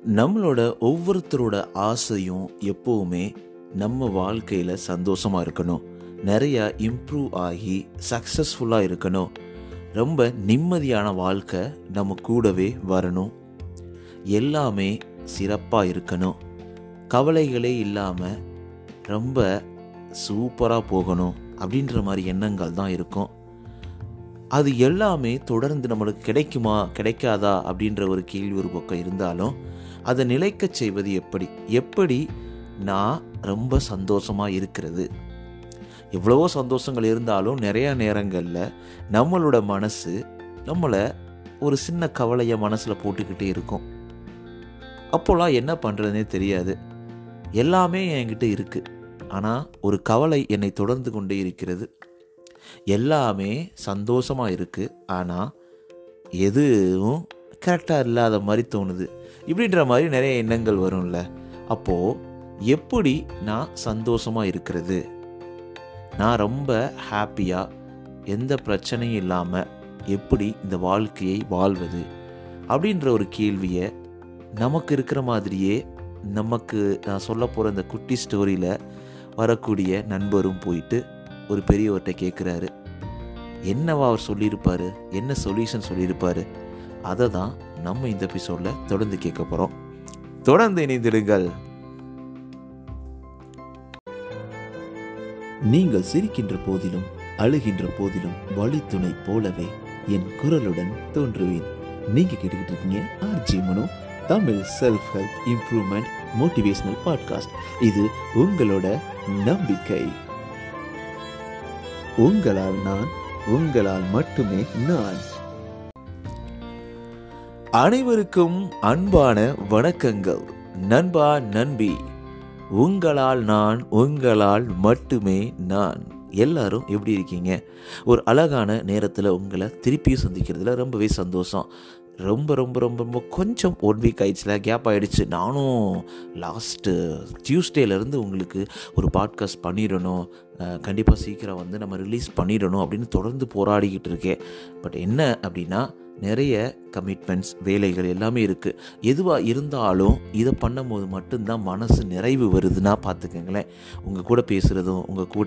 நம்மளோட ஒவ்வொருத்தரோட ஆசையும் எப்போவுமே நம்ம வாழ்க்கையில் சந்தோஷமாக இருக்கணும், நிறையா இம்ப்ரூவ் ஆகி சக்ஸஸ்ஃபுல்லாக இருக்கணும், ரொம்ப நிம்மதியான வாழ்க்கை நம்ம கூடவே வரணும், எல்லாமே சிறப்பாக இருக்கணும், கவலைகளே இல்லாமல் ரொம்ப சூப்பராக போகணும் அப்படின்ற மாதிரி எண்ணங்கள் தான் இருக்கும். அது எல்லாமே தொடர்ந்து நம்மளுக்கு கிடைக்குமா கிடைக்காதா அப்படின்ற ஒரு கேள்வி ஒரு பக்கம் இருந்தாலும், அதை நிலைக்க செய்வது எப்படி நான் ரொம்ப சந்தோஷமாக இருக்கிறது. எவ்வளவோ சந்தோஷங்கள் இருந்தாலும் நிறையா நேரங்களில் நம்மளோட மனசு நம்மளை ஒரு சின்ன கவலையை மனசில் போட்டுக்கிட்டே இருக்கும். அப்போலாம் என்ன பண்ணுறதுனே தெரியாது. எல்லாமே என்கிட்ட இருக்குது, ஆனால் ஒரு கவலை என்னை தொடர்ந்து கொண்டே இருக்கிறது. எல்லாமே சந்தோஷமாக இருக்குது, ஆனால் எதுவும் கரெக்டாக இல்லாத மாதிரி தோணுது. இப்படின்ற மாதிரி நிறைய எண்ணங்கள் வரும்ல. அப்போது எப்படி நான் சந்தோஷமாக இருக்கிறது, நான் ரொம்ப ஹாப்பியாக எந்த பிரச்சனையும் இல்லாமல் எப்படி இந்த வாழ்க்கையை வாழ்வது அப்படின்ற ஒரு கேள்வியை நமக்கு இருக்கிற மாதிரியே நமக்கு நான் சொல்ல போகிற இந்த குட்டி ஸ்டோரியில் வரக்கூடிய நண்பரும் போயிட்டு ஒரு பெரியவர்கிட்ட கேட்குறாரு. என்னவா அவர் சொல்லியிருப்பார், என்ன சொல்யூஷன் சொல்லியிருப்பார், அதை தான் நம்ம இந்த எபிசோடில் தொடர்ந்து கேட்க போகிறோம். தொடர்ந்து இணைந்திடுங்கள். நீங்கள் சிரிக்கின்ற போதிலும் அழுகின்ற போதிலும் வழித்துணை போலவே என் குரலுடன் தோன்றுவேன். நீங்கள் கேட்டுக்கிட்டு இருக்கீங்க RJ Mano, Tamil self help improvement motivational podcast. இது உங்களோட நம்பிக்கை. உங்களால் நான், உங்களால் மட்டுமே நான். அனைவருக்கும் அன்பான வணக்கங்கள். நண்பா, நண்பி, உங்களால் நான், உங்களால் மட்டுமே நான். எல்லாரும் எப்படி இருக்கீங்க? ஒரு அழகான நேரத்தில் உங்களை திருப்பியும் சந்திக்கிறதுல ரொம்பவே சந்தோஷம். ரொம்ப ரொம்ப ரொம்ப ரொம்ப கொஞ்சம் 1 வீக் ஆயிடுச்சுல, கேப் ஆகிடுச்சு. நானும் லாஸ்ட்டு டியூஸ்டேலேருந்து உங்களுக்கு ஒரு பாட்காஸ்ட் பண்ணிடணும், கண்டிப்பாக சீக்கிரம் வந்து நம்ம ரிலீஸ் பண்ணிடணும் அப்படின்னு தொடர்ந்து போராடிக்கிட்டு இருக்கேன். பட் என்ன அப்படின்னா, நிறைய கமிட்மெண்ட்ஸ், வேலைகள் எல்லாமே இருக்குது. எதுவாக இருந்தாலும் இதை பண்ணும்போது மட்டும்தான் மனசு நிறைவு வருதுன்னா பார்த்துக்கங்களேன். உங்கள் கூட பேசுகிறதும்,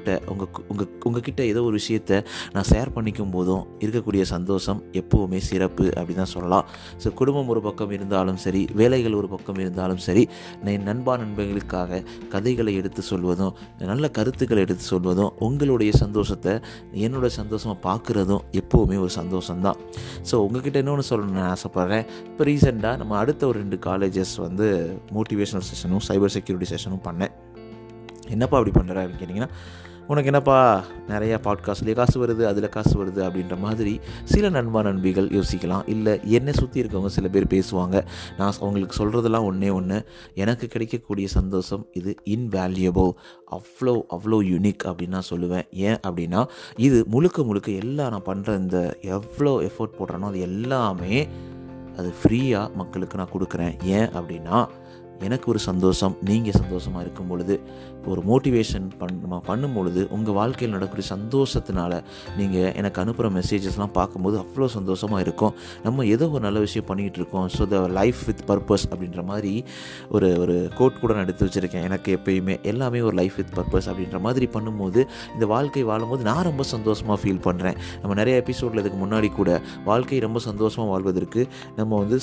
உங்ககிட்ட ஏதோ ஒரு விஷயத்தை நான் ஷேர் பண்ணிக்கும் போதும் இருக்கக்கூடிய சந்தோஷம் எப்போவுமே சிறப்பு அப்படி தான் சொல்லலாம். ஸோ குடும்பம் ஒரு பக்கம் இருந்தாலும் சரி, வேலைகள் ஒரு பக்கம் இருந்தாலும் சரி, என் நண்பர்களுக்காக கதைகளை எடுத்து சொல்வதும், நல்ல கருத்துக்களை எடுத்து சொல்வதும், உங்களுடைய சந்தோஷத்தை என்னோட சந்தோஷமாக பார்க்குறதும் எப்போவுமே ஒரு சந்தோஷம்தான். ஸோ உங்ககிட்ட இன்னொன்று சொல்லணும்னு நான் ஆசைப்பட்றேன். இப்போ ரீசெண்டாக நம்ம அடுத்த ஒரு 2 காலேஜஸ் வந்து மோட்டிவேஷனல் செஷனும் சைபர் செக்யூரிட்டி செஷனும் பண்ணேன். என்னப்பா அப்படி பண்ணுற அப்படின்னு கேட்டிங்கன்னா, உனக்கு என்னப்பா நிறையா பாட்காஸ்ட்லேயே காசு வருது, அதில் காசு வருது அப்படின்ற மாதிரி சில நண்பிகள் யோசிக்கலாம். இல்லை, என்னை சுற்றி இருக்கவங்க சில பேர் பேசுவாங்க. நான் அவங்களுக்கு சொல்கிறதெல்லாம் ஒன்று, எனக்கு கிடைக்கக்கூடிய சந்தோஷம் இது இன்வேல்யூபிள், அவ்வளோ யூனிக் அப்படின்னு நான் சொல்லுவேன். ஏன் அப்படின்னா, இது முழுக்க எல்லாம் நான் பண்ணுற இந்த எவ்வளோ எஃபோர்ட் போடுறேனோ அது எல்லாமே அது ஃப்ரீயாக மக்களுக்கு நான் கொடுக்குறேன். ஏன் அப்படின்னா, எனக்கு ஒரு சந்தோஷம், நீங்கள் சந்தோஷமாக இருக்கும் பொழுது, ஒரு மோட்டிவேஷன் பண்ணும் பொழுது, உங்கள் வாழ்க்கையில் நடக்கூடிய சந்தோஷத்தினால நீங்கள் எனக்கு அனுப்புகிற மெசேஜஸ்லாம் பார்க்கும்போது அவ்வளோ சந்தோஷமாக இருக்கும். நம்ம ஏதோ ஒரு நல்ல விஷயம் பண்ணிகிட்டு இருக்கோம். So the life with purpose அப்படின்ற மாதிரி ஒரு கோட் கூட நான் எடுத்து வச்சுருக்கேன். எனக்கு எப்பயுமே எல்லாமே ஒரு லைஃப் வித் பர்பஸ் அப்படின்ற மாதிரி பண்ணும்போது, இந்த வாழ்க்கை வாழும்போது நான் ரொம்ப சந்தோஷமாக ஃபீல் பண்ணுறேன். நம்ம நிறைய எபிசோடில் இதுக்கு முன்னாடி கூட வாழ்க்கை ரொம்ப சந்தோஷமாக வாழ்வதற்கு நம்ம வந்து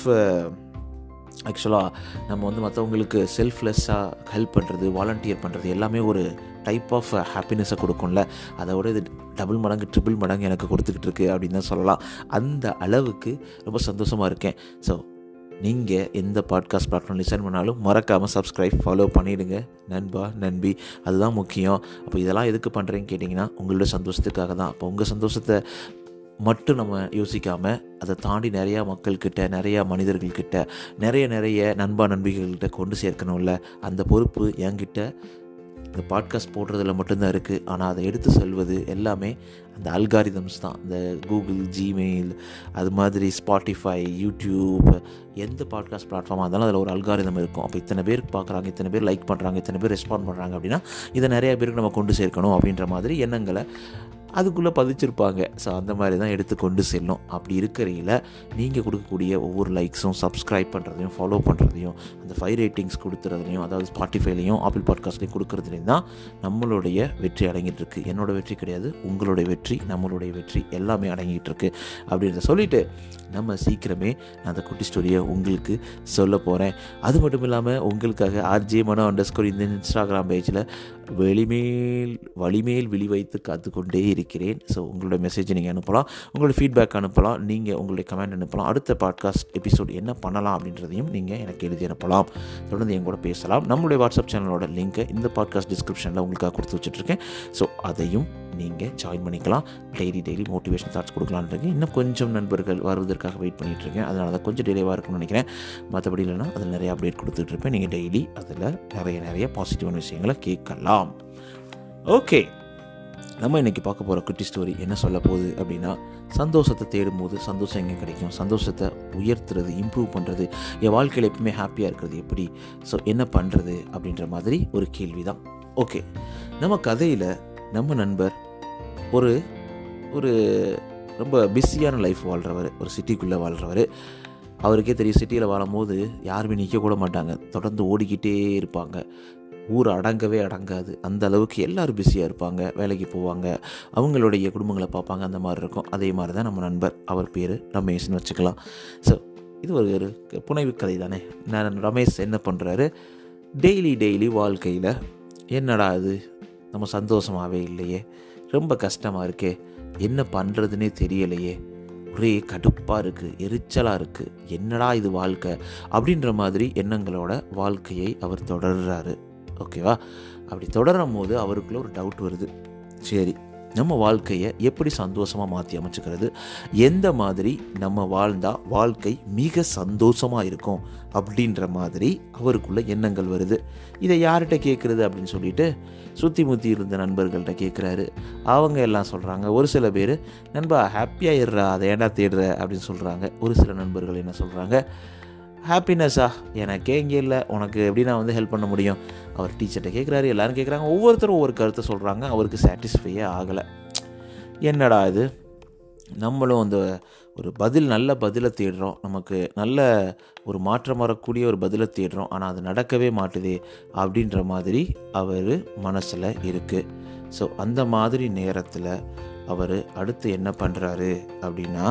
ஆக்சுவலாக நம்ம வந்து மற்றவங்களுக்கு செல்ஃப்லெஸ்ஸாக ஹெல்ப் பண்ணுறது, வாலண்டியர் பண்ணுறது எல்லாமே ஒரு டைப் ஆஃப் ஹாப்பினஸை கொடுக்கும்ல. அதை விட இது டபுள் மடங்கு ட்ரிபிள் மடங்கு எனக்கு கொடுத்துக்கிட்டு இருக்குது அப்படின்னு தான் சொல்லலாம். அந்த அளவுக்கு ரொம்ப சந்தோஷமாக இருக்கேன். ஸோ நீங்கள் எந்த பாட்காஸ்ட் பிளாட்ஃபார்ம் லிசன் பண்ணாலும் மறக்காமல் சப்ஸ்கிரைப், ஃபாலோ பண்ணிவிடுங்க. நண்பா, நண்பி, அதுதான் முக்கியம். அப்போ இதெல்லாம் எதுக்கு பண்ணுறேன்னு கேட்டிங்கன்னா, உங்களோட சந்தோஷத்துக்காக தான். அப்போ உங்கள் சந்தோஷத்தை மட்டும் நம்ம யோசிக்காமல், அதை தாண்டி நிறையா மக்கள்கிட்ட, நிறையா மனிதர்கள்கிட்ட, நிறைய நண்பிகள்கிட்ட கொண்டு சேர்க்கணும்ல. அந்த பொறுப்பு என்கிட்ட இந்த பாட்காஸ்ட் போடுறதுல மட்டும்தான் இருக்குது. ஆனால் அதை எடுத்து செல்வது எல்லாமே அந்த அல்காரிதம்ஸ் தான். இந்த கூகுள், ஜிமெயில், அது மாதிரி ஸ்பாட்டிஃபை, யூடியூப், எந்த பாட்காஸ்ட் பிளாட்ஃபார்மாக இருந்தாலும் அதில் ஒரு அல்காரிதம் இருக்கும். அப்போ இத்தனை பேர் பார்க்குறாங்க, இத்தனை பேர் லைக் பண்ணுறாங்க, இத்தனை பேர் ரெஸ்பாண்ட் பண்ணுறாங்க அப்படின்னா இதை நிறைய பேருக்கு நம்ம கொண்டு சேர்க்கணும் அப்படின்ற மாதிரி எண்ணங்களை அதுக்குள்ளே பதிச்சிருப்பாங்க. ஸோ அந்த மாதிரி தான் எடுத்து கொண்டு செல்லும். அப்படி இருக்கிறையில் நீங்கள் கொடுக்கக்கூடிய ஒவ்வொரு லைக்ஸும், சப்ஸ்கிரைப் பண்ணுறதையும், ஃபாலோ பண்ணுறதையும், அந்த 5 ரேட்டிங்ஸ் கொடுத்துறதையும், அதாவது ஸ்பாட்டிஃபைலையும் ஆப்பிள் பாட்காஸ்ட்லையும் கொடுக்குறதுலையும் தான் நம்மளுடைய வெற்றி அடங்கிட்டு இருக்கு. என்னோடய வெற்றி கிடையாது, உங்களுடைய வெற்றி, நம்மளுடைய வெற்றி எல்லாமே அடங்கிட்டு இருக்கு அப்படின்றத சொல்லிவிட்டு நம்ம சீக்கிரமே அந்த குட்டி ஸ்டோரியை உங்களுக்கு சொல்ல போகிறேன். அது மட்டும் இல்லாமல் உங்களுக்காக RJ_Mano_ இந்த இன்ஸ்டாகிராம் பேஜில் வழிமேல் விழி வைத்து காத்துக்கொண்டே இருக்கிறேன். ஸோ உங்களோட மெசேஜை நீங்கள் அனுப்பலாம், உங்களோட ஃபீட்பேக் அனுப்பலாம், நீங்கள் உங்களுடைய கமெண்ட் அனுப்பலாம். அடுத்த பாட்காஸ்ட் எபிசோட் என்ன பண்ணலாம் அப்படின்றதையும் நீங்கள் எனக்கு எழுதி அனுப்பலாம். தொடர்ந்து என் கூட பேசலாம். நம்மளுடைய வாட்ஸ்அப் சேனலோட லிங்க்கை இந்த பாட்காஸ்ட் டிஸ்கிரிப்ஷனில் உங்களுக்காக கொடுத்து வச்சுட்ருக்கேன். ஸோ அதையும் நீங்கள் ஜாயின் பண்ணிக்கலாம். டெய்லி மோட்டிவேஷன் தாட்ஸ் கொடுக்கலான்றது இன்னும் கொஞ்சம் நண்பர்கள் வருவதற்காக வெயிட் பண்ணிகிட்ருக்கேன். அதனால தான் கொஞ்சம் டிலேவாக இருக்கும்னு நினைக்கிறேன். மற்றபடி இல்லைனா அதில் நிறைய அப்டேட் கொடுத்துட்ருப்பேன். நீங்கள் டெய்லி அதில் நிறைய பாசிட்டிவான விஷயங்களை கேட்கலாம். ஓகே, நம்ம இன்றைக்கி பார்க்க போகிற குட்டி ஸ்டோரி என்ன சொல்ல போகுது அப்படின்னா, சந்தோஷத்தை தேடும் போது சந்தோஷம் எங்கே கிடைக்கும், சந்தோஷத்தை உயர்த்துறது, இம்ப்ரூவ் பண்ணுறது, என் வாழ்க்கையில் எப்பவுமே ஹாப்பியாக இருக்கிறது எப்படி, ஸோ என்ன பண்ணுறது அப்படின்ற மாதிரி ஒரு கேள்வி தான். ஓகே, நம்ம கதையில் நம்ம நண்பர் ஒரு ஒரு ரொம்ப பிஸியான லைஃப் வாழ்கிறவர், ஒரு சிட்டிக்குள்ளே வாழ்கிறவர். அவருக்கே தெரியும், சிட்டியில் வாழும்போது யாருமே நிற்க கூட மாட்டாங்க, தொடர்ந்து ஓடிக்கிட்டே இருப்பாங்க. ஊர் அடங்கவே அடங்காது, அந்த அளவுக்கு எல்லோரும் பிஸியாக இருப்பாங்க, வேலைக்கு போவாங்க, அவங்களுடைய குடும்பங்களை பார்ப்பாங்க, அந்த மாதிரி இருக்கும். அதே மாதிரி தான் நம்ம நண்பர், அவர் பேர் ரமேஷ்னு வச்சுக்கலாம். ஸோ இது ஒரு புனைவு கதை தானே. ரமேஷ் என்ன பண்ணுறாரு, டெய்லி வாழ்க்கையில் என்னடா இது நம்ம சந்தோஷமாகவே இல்லையே, ரொம்ப கஷ்டமாக இருக்கே, என்ன பண்ணுறதுனே தெரியலையே, ஒரே கடுப்பாக இருக்குது, எரிச்சலாக இருக்குது, என்னடா இது வாழ்க்கை அப்படின்ற மாதிரி எண்ணங்களோட வாழ்க்கையை அவர் தொடர்றாரு. ஓகேவா? அப்படி தொடரும் போது அவருக்குள்ள ஒரு டவுட் வருது. சரி, நம்ம வாழ்க்கையை எப்படி சந்தோஷமாக மாற்றி அமைச்சுக்கிறது, எந்த மாதிரி நம்ம வாழ்ந்தால் வாழ்க்கை மிக சந்தோஷமாக இருக்கும் அப்படின்ற மாதிரி அவருக்குள்ள எண்ணங்கள் வருது. இதை யார்கிட்ட கேட்குறது அப்படின்னு சொல்லிட்டு சுற்றி முற்றி இருந்த நண்பர்கள்ட்ட கேட்குறாரு. அவங்க எல்லாம் சொல்கிறாங்க. ஒரு சில பேர், நண்பா ஹாப்பியாக இருறா, அதை ஏண்டா தேடுற அப்படின்னு சொல்கிறாங்க. ஒரு சில நண்பர்கள் என்ன சொல்கிறாங்க, ஹாப்பினஸ்ஸா எனக்கே இங்கே இல்லை, உனக்கு எப்படி நான் வந்து ஹெல்ப் பண்ண முடியும். அவர் டீச்சர்கிட்ட கேட்குறாரு, எல்லோரும் கேட்குறாங்க, ஒவ்வொருத்தரும் ஒவ்வொரு கருத்தை சொல்கிறாங்க. அவருக்கு சாட்டிஸ்ஃபையே ஆகலை. என்னடா இது, நம்மளும் அந்த ஒரு நல்ல பதிலை தேடுறோம், நமக்கு நல்ல ஒரு மாற்றம் வரக்கூடிய ஒரு பதிலை தேடுறோம், ஆனால் அது நடக்கவே மாட்டுதே அப்படின்ற மாதிரி அவர் மனசில் இருக்குது. ஸோ அந்த மாதிரி நேரத்தில் அவர் அடுத்து என்ன பண்ணுறாரு அப்படின்னா,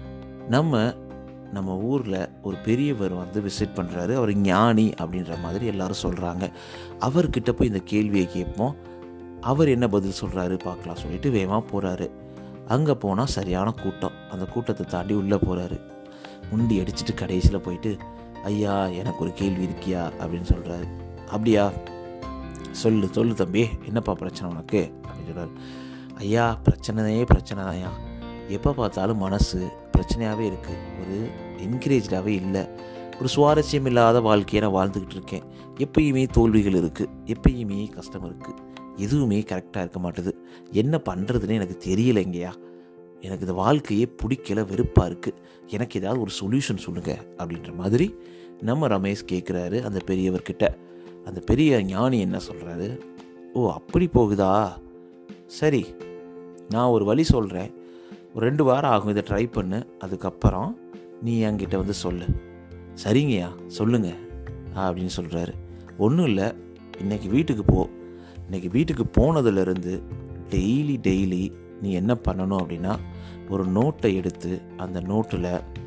நம்ம ஊரில் ஒரு பெரியவர் வந்து விசிட் பண்ணுறாரு. அவர் ஞானி அப்படின்ற மாதிரி எல்லோரும் சொல்கிறாங்க. அவர்கிட்ட போய் இந்த கேள்வியை கேட்போம், அவர் என்ன பதில் சொல்கிறாரு பார்க்கலாம் சொல்லிட்டு வேகமாக போகிறாரு. அங்கே போனால் சரியான கூட்டம். அந்த கூட்டத்தை தாண்டி உள்ளே போகிறாரு. முண்டி அடிச்சுட்டு கடைசியில் போயிட்டு, ஐயா எனக்கு ஒரு கேள்வி இருக்கியா அப்படின்னு சொல்கிறாரு. அப்படியா, சொல்லு தம்பி, என்னப்பா பிரச்சனை உனக்கு அப்படின்னு சொல்கிறார். ஐயா பிரச்சனை தான்யா, எப்போ பார்த்தாலும் மனசு பிரச்சனையாகவே இருக்குது, ஒரு என்கரேஜாகவே இல்லை, ஒரு சுவாரஸ்யம் இல்லாத வாழ்க்கையை நான் வாழ்ந்துக்கிட்டு இருக்கேன். எப்பயுமே தோல்விகள் இருக்குது, எப்பயுமே கஷ்டம் இருக்குது, எதுவுமே கரெக்டாக இருக்க மாட்டுது, என்ன பண்ணுறதுன்னு எனக்கு தெரியலைங்கய்யா, எனக்கு இந்த வாழ்க்கையே பிடிக்கல, வெறுப்பாக இருக்குது, எனக்கு ஏதாவது ஒரு சொல்யூஷன் சொல்லுங்கள் அப்படின்ற மாதிரி நம்ம ரமேஷ் கேட்குறாரு அந்த பெரியவர்கிட்ட. அந்த பெரிய ஞானி என்ன சொல்கிறாரு, ஓ அப்படி போகுதா, சரி நான் ஒரு வழி சொல்கிறேன், ஒரு 2 வாரம் ஆகும், இதை ட்ரை பண்ணு, அதுக்கப்புறம் நீ என்கிட்ட வந்து சொல்லு. சரிங்கய்யா சொல்லுங்க அப்படின்னு சொல்கிறாரு. ஒன்றும் இல்லை, இன்றைக்கி வீட்டுக்கு போ, இன்றைக்கி வீட்டுக்கு போனதுலேருந்து டெய்லி நீ என்ன பண்ணணும் அப்படின்னா, ஒரு நோட்டை எடுத்து அந்த நோட்டில்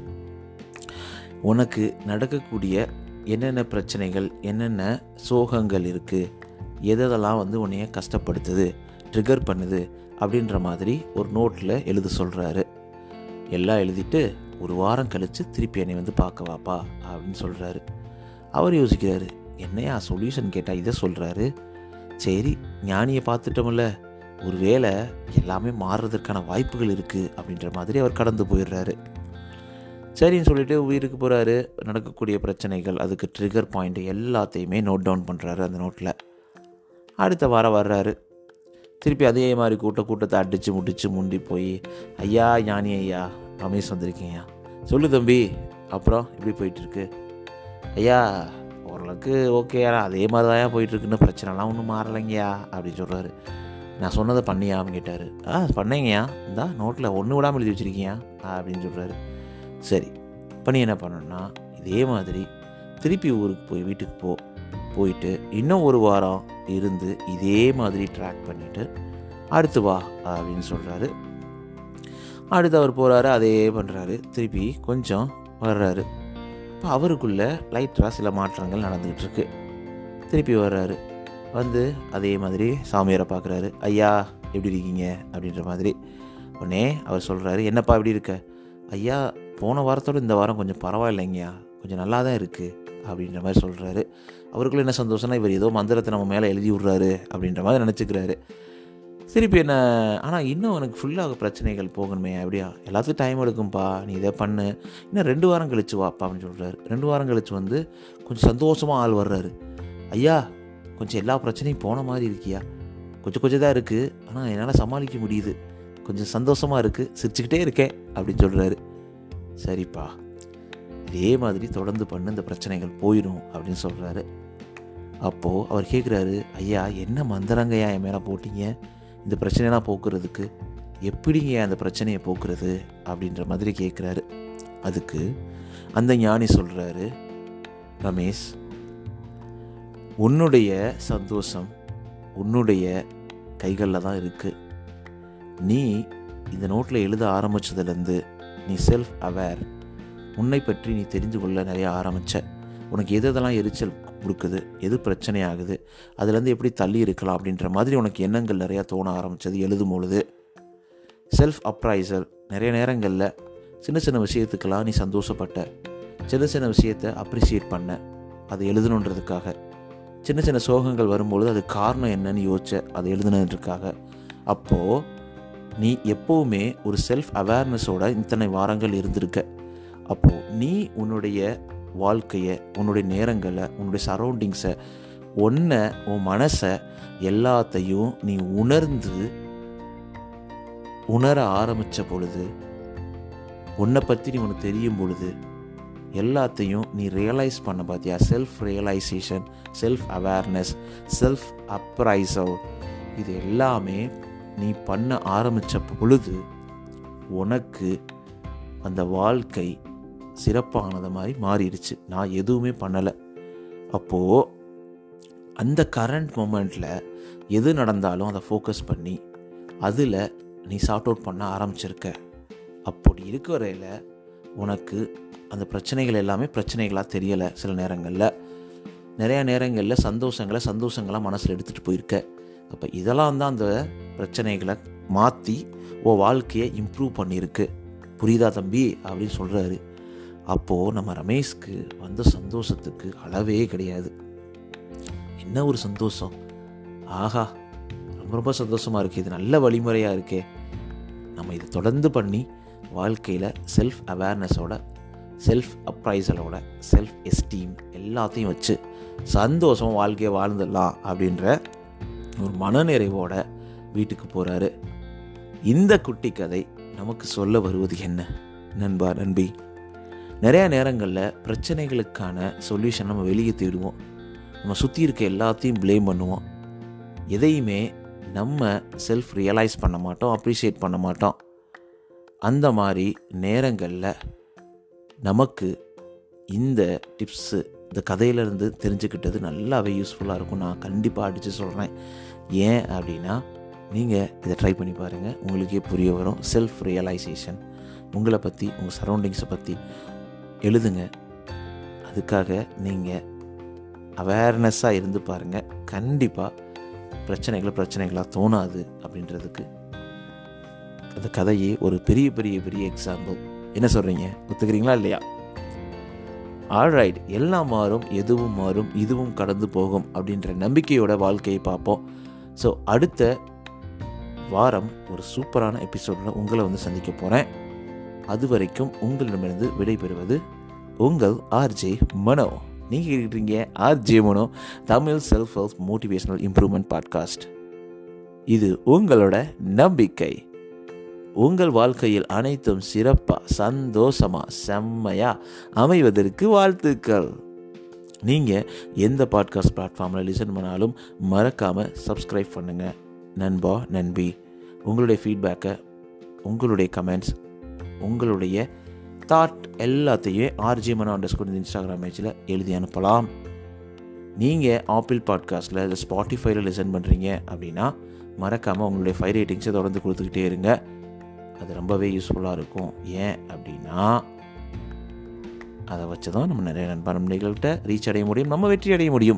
உனக்கு நடக்கக்கூடிய என்னென்ன பிரச்சனைகள், என்னென்ன சோகங்கள் இருக்குது, எதெல்லாம் வந்து உன்னைய கஷ்டப்படுத்துது, ட்ரிகர் பண்ணுது அப்படின்ற மாதிரி ஒரு நோட்டில் எழுத சொல்கிறாரு. எல்லாம் எழுதிட்டு ஒரு வாரம் கழித்து திருப்பி என்னை வந்து பார்க்க வாப்பா அப்படின்னு சொல்கிறாரு. அவர் யோசிக்கிறாரு, என்னையா சொல்யூஷன் கேட்டால் இதை சொல்கிறாரு, சரி ஞானியை பார்த்துட்டோம்ல, ஒரு வேளை எல்லாமே மாறுறதுக்கான வாய்ப்புகள் இருக்குது அப்படின்ற மாதிரி அவர் கடந்து போயிடுறாரு. சரின்னு சொல்லிட்டு வீட்டுக்கு போகிறாரு. நடக்கக்கூடிய பிரச்சனைகள், அதுக்கு ட்ரிகர் பாயிண்ட் எல்லாத்தையுமே நோட் டவுன் பண்ணுறாரு அந்த நோட்டில். அடுத்த வாரம் வர்றாரு. திருப்பி அதே மாதிரி கூட்டத்தை அடித்து முடித்து முண்டி போய், ஐயா ஞானி ஐயா ரமேஷ் வந்திருக்கீங்க, சொல்லு தம்பி அப்புறம் எப்படி போயிட்டுருக்கு. ஐயா ஓரளவுக்கு ஓகேயா, அதே மாதிரி தான் போயிட்டுருக்குன்னு, பிரச்சனைலாம் ஒன்றும் மாறலைங்கய்யா அப்படின்னு சொல்கிறாரு. நான் சொன்னதை பண்ணியா அப்படின்னு கேட்டார். பண்ணேங்கய்யா, இந்தா நோட்டில் ஒன்று விடாமல் எழுதி வச்சுருக்கியா அப்படின்னு சொல்கிறாரு. சரி, பண்ணி என்ன பண்ணணும்னா, இதே மாதிரி திருப்பி ஊருக்கு வீட்டுக்கு போயிட்டு இன்னும் ஒரு வாரம் இருந்து இதே மாதிரி ட்ராக் பண்ணிவிட்டு அடுத்து வா அப்படின்னு சொல்கிறாரு. அடுத்து அவர் போகிறாரு, அதே பண்ணுறாரு. திருப்பி கொஞ்சம் வர்றாரு. இப்போ அவருக்குள்ளே லைட்டாக சில மாற்றங்கள் நடந்துக்கிட்டு இருக்கு. திருப்பி வர்றாரு. வந்து அதே மாதிரி சாமியாரை பார்க்குறாரு. ஐயா எப்படி இருக்கீங்க அப்படின்ற மாதிரி. உடனே அவர் சொல்கிறாரு, என்னப்பா எப்படி இருக்க? ஐயா, போன வாரத்தோடு இந்த வாரம் கொஞ்சம் பரவாயில்லைங்கய்யா, கொஞ்சம் நல்லா தான் இருக்குது அப்படின்ற மாதிரி சொல்கிறாரு. அவருக்குள்ள என்ன சந்தோஷம்னா, இவர் ஏதோ மந்திரத்தை நம்ம மேலே எழுதி விட்றாரு அப்படின்ற மாதிரி நினச்சிக்கிறாரு. திருப்பி என்ன, ஆனால் இன்னும் எனக்கு ஃபுல்லாக பிரச்சனைகள் போகணுமே, அப்படியா, எல்லாத்துக்கும் டைம் எடுக்கும்ப்பா, நீ இதை பண்ணு, இன்னும் 2 வாரம் கழிச்சு வாப்பா அப்படின்னு சொல்கிறாரு. 2 வாரம் கழிச்சு வந்து கொஞ்சம் சந்தோஷமாக ஆள் வர்றாரு. ஐயா, கொஞ்சம் எல்லா பிரச்சனையும் போன மாதிரி இருக்கியா, கொஞ்சம் தான் இருக்குது, ஆனால் என்னால் சமாளிக்க முடியுது, கொஞ்சம் சந்தோஷமாக இருக்குது, சிரிச்சுக்கிட்டே இருக்கேன் அப்படின்னு சொல்கிறாரு. சரிப்பா, இதே மாதிரி தொடர்ந்து பண்ணு, இந்த பிரச்சனைகள் போயிடும் அப்படின்னு சொல்கிறாரு. அப்போது அவர் கேட்குறாரு, ஐயா என்ன மந்திரங்கய்யா என் மேலே போட்டிங்க இந்த பிரச்சனையெல்லாம் போக்குறதுக்கு, எப்படிங்க அந்த பிரச்சனையை போக்குறது அப்படின்ற மாதிரி கேட்குறாரு. அதுக்கு அந்த ஞானி சொல்கிறாரு, ரமேஷ், உன்னுடைய சந்தோஷம் உன்னுடைய கைகளில் தான் இருக்குது. நீ இந்த நோட்டில் எழுத ஆரம்பித்ததுலேருந்து நீ செல்ஃப் அவேர், உன்னை பற்றி நீ தெரிஞ்சு கொள்ள நிறைய ஆரம்பித்த, உனக்கு எதெல்லாம் எரிச்சல் கொடுக்குது, எது பிரச்சனை ஆகுது, அதுலேருந்து எப்படி தள்ளி இருக்கலாம் அப்படின்ற மாதிரி உனக்கு எண்ணங்கள் நிறையா தோண ஆரம்பித்தது எழுதும் பொழுது. செல்ஃப் அப்ரைசல், நிறைய நேரங்களில் சின்ன சின்ன விஷயத்துக்கெல்லாம் நீ சந்தோஷப்பட்ட, சின்ன சின்ன விஷயத்தை அப்ரிஷியேட் பண்ண, அதை எழுதணுன்றதுக்காக. சின்ன சின்ன சோகங்கள் வரும்பொழுது அது காரணம் என்னன்னு யோசிச்ச, அதை எழுதுனதுக்காக. அப்போது நீ எப்போவுமே ஒரு செல்ஃப் அவேர்னஸோட இத்தனை வாரங்கள் இருந்திருக்க. அப்போது நீ உன்னுடைய வாழ்க்கையை, உன்னுடைய நேரங்களை, உன்னுடைய சரௌண்டிங்ஸை, உன் மனசை எல்லாத்தையும் நீ உணர ஆரம்பித்த பொழுது, உன்னை பற்றி நீ உனக்கு தெரியும் பொழுது, எல்லாத்தையும் நீ ரியலைஸ் பண்ண பார்த்தியா. Self realisation, self awareness, self appraisal, இது எல்லாமே நீ பண்ண ஆரம்பித்த பொழுது உனக்கு அந்த வாழ்க்கை சிறப்பானது மாதிரி மாறிடுச்சு. நான் எதுவுமே பண்ணலை. அப்போது அந்த கரண்ட் மொமெண்ட்டில் எது நடந்தாலும் அதை ஃபோக்கஸ் பண்ணி அதில் நீ சார்ட் அவுட் பண்ண ஆரம்பிச்சிருக்க. அப்படி இருக்க வரையில் உனக்கு அந்த பிரச்சனைகள் எல்லாமே பிரச்சனைகளாக தெரியலை. சில நேரங்களில், நிறையா நேரங்களில் சந்தோஷங்களாக மனசில் எடுத்துகிட்டு போயிருக்க. அப்போ இதெல்லாம் தான் அந்த பிரச்சனைகளை மாற்றி உன் வாழ்க்கையை இம்ப்ரூவ் பண்ணியிருக்கு. புரியுதா தம்பி அப்படின்னு சொல்கிறாரு. அப்போது நம்ம ரமேஷ்க்கு வந்த சந்தோஷத்துக்கு அளவே கிடையாது. என்ன ஒரு சந்தோஷம்! ஆஹா, ரொம்ப சந்தோஷமாக இருக்குது, இது நல்ல வழிமுறையாக இருக்கே, நம்ம இதை தொடர்ந்து பண்ணி வாழ்க்கையில் செல்ஃப் அவேர்னஸோட, செல்ஃப் அப்ரைசலோட, செல்ஃப் எஸ்டீம் எல்லாத்தையும் வச்சு சந்தோஷம் வாழ்க்கையை வாழ்ந்துடலாம் அப்படின்ற ஒரு மனநிறைவோட வீட்டுக்கு போகிறாரு. இந்த குட்டி கதை நமக்கு சொல்ல வருவது என்ன? நண்பா, நண்பி, நிறையா நேரங்களில் பிரச்சனைகளுக்கான சொல்யூஷன் நம்ம வெளியே தேடுவோம். நம்ம சுற்றி இருக்க எல்லாத்தையும் ப்ளேம் பண்ணுவோம். எதையுமே நம்ம செல்ஃப் ரியலைஸ் பண்ண மாட்டோம், அப்ரிஷியேட் பண்ண மாட்டோம். அந்த மாதிரி நேரங்களில் நமக்கு இந்த டிப்ஸு, இந்த கதையிலேருந்து தெரிஞ்சுக்கிட்டது நல்லாவே யூஸ்ஃபுல்லாக இருக்கும். நான் கண்டிப்பாக அடித்து சொல்கிறேன். ஏன் அப்படின்னா, நீங்கள் இதை ட்ரை பண்ணி பாருங்கள், உங்களுக்கே புரிய வரும். செல்ஃப் ரியலைசேஷன், உங்களை பற்றி, உங்கள் சரௌண்டிங்ஸை பற்றி எழுதுங்க. அதுக்காக நீங்கள் அவேர்னஸாக இருந்து பாருங்கள். கண்டிப்பாக பிரச்சனைகளாக தோணாது அப்படின்றதுக்கு அந்த கதையே ஒரு பெரிய பெரிய பெரிய எக்ஸாம்பிள். என்ன சொல்கிறீங்க? ஒத்துக்கிறீங்களா இல்லையா? ஆல்ரைட், எல்லாம் மாறும், எதுவும் மாறும், இதுவும் கடந்து போகும் அப்படின்ற நம்பிக்கையோட வாழ்க்கையை பார்ப்போம். ஸோ அடுத்த வாரம் ஒரு சூப்பரான எபிசோடில் உங்களை சந்திக்க போகிறேன். அது வரைக்கும் உங்களிடமிருந்து விடைபெறுவது உங்கள் ஆர்ஜே மனோ. நீங்கள் கேட்குறீங்க RJ Mano, Tamil self help motivational improvement podcast. இது உங்களோட நம்பிக்கை. உங்கள் வாழ்க்கையில் அனைத்தும் சிறப்பாக, சந்தோஷமாக, செம்மையாக அமைவதற்கு வாழ்த்துக்கள். நீங்கள் எந்த பாட்காஸ்ட் பிளாட்ஃபார்மில் லிசன் பண்ணாலும் மறக்காமல் சப்ஸ்கிரைப் பண்ணுங்கள். நண்பா நண்பி. உங்களுடைய ஃபீட்பேக்கை, உங்களுடைய கமெண்ட்ஸ், உங்களுடைய தாட் எல்லாத்தையும் RJ_Mano_ இன்ஸ்டாகிராம் பேஜில் எழுதி அனுப்பலாம். நீங்கள் ஆப்பிள் பாட்காஸ்ட்டில் இல்லை ஸ்பாட்டிஃபைல லிசன் பண்ணுறீங்க அப்படின்னா மறக்காமல் உங்களுடைய 5 ரேட்டிங்ஸை தொடர்ந்து கொடுத்துக்கிட்டே இருங்க. அது ரொம்பவே யூஸ்ஃபுல்லாக இருக்கும். ஏன் அப்படின்னா அதை வச்சு தான் நம்ம நிறைய நண்பர்கள்கிட்ட ரீச் அடைய முடியும், நம்ம வெற்றி அடைய முடியும்.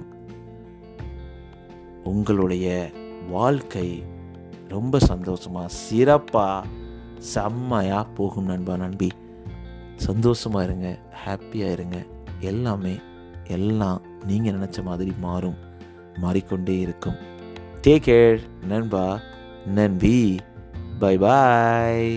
உங்களுடைய வாழ்க்கை ரொம்ப சந்தோஷமாக, சிறப்பாக, செம்மையாக போகும் நண்பா நண்பி. சந்தோஷமாக இருங்க, ஹாப்பியாக இருங்க. எல்லாம் நீங்கள் நினச்ச மாதிரி மாறும், மாறிக்கொண்டே இருக்கும். டேக் கேர் நண்பா நண்பி. Bye bye.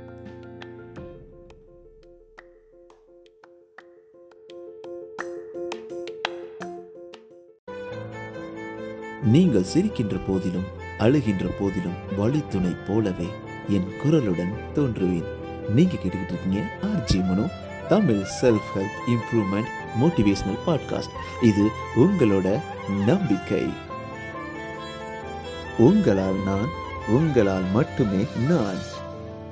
நீங்கள் சிரிக்கின்ற போதிலும் அழுகின்ற போதிலும் வழித்துணை போலவே என் குரலுடன் தோன்றுவேன். நீங்க கேட்டுக்கிட்டு இருக்கீங்க RJ_Mano Tamil self help improvement motivational podcast. இது உங்களோட நம்பிக்கை. உங்களால் நான், உங்களால் மட்டுமே நான்.